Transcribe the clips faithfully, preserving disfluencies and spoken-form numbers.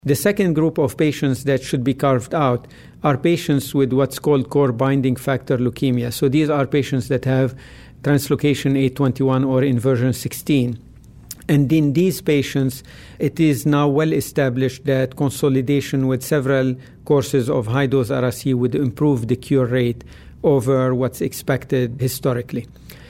The second group of patients that should be carved out are patients with what's called core binding factor leukemia. So these are patients that have translocation eight twenty-one or inversion sixteen. And in these patients, it is now well established that consolidation with several courses of high-dose Ara C would improve the cure rate over what's expected historically.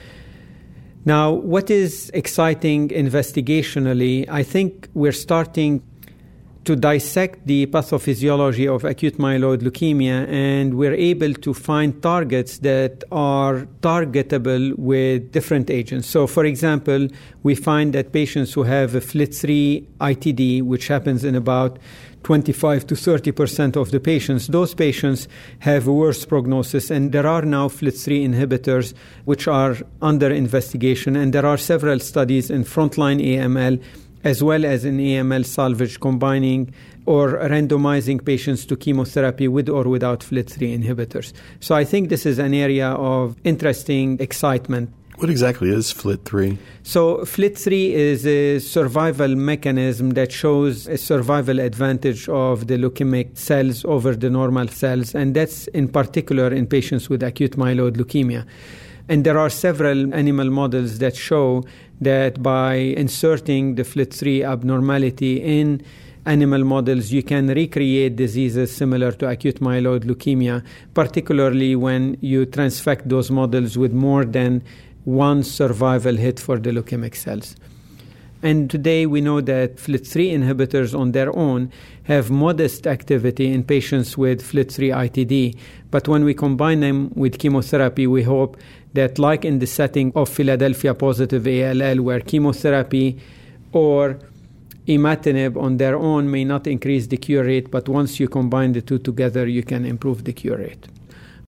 Now, what is exciting investigationally, I think we're starting to dissect the pathophysiology of acute myeloid leukemia, and we're able to find targets that are targetable with different agents. So, for example, we find that patients who have a F L I T three I T D, which happens in about twenty-five to thirty percent of the patients, those patients have a worse prognosis, and there are now F L I T three inhibitors which are under investigation, and there are several studies in frontline A M L as well as in A M L salvage combining or randomizing patients to chemotherapy with or without F L I T three inhibitors. So I think this is an area of interesting excitement. What exactly is F L I T three? So F L I T three is a survival mechanism that shows a survival advantage of the leukemic cells over the normal cells, and that's in particular in patients with acute myeloid leukemia. And there are several animal models that show that by inserting the F L I T three abnormality in animal models, you can recreate diseases similar to acute myeloid leukemia, particularly when you transfect those models with more than one survival hit for the leukemic cells. And today we know that F L I T three inhibitors on their own have modest activity in patients with F L I T three I T D. But when we combine them with chemotherapy, we hope that like in the setting of Philadelphia positive A L L, where chemotherapy or imatinib on their own may not increase the cure rate, but once you combine the two together, you can improve the cure rate.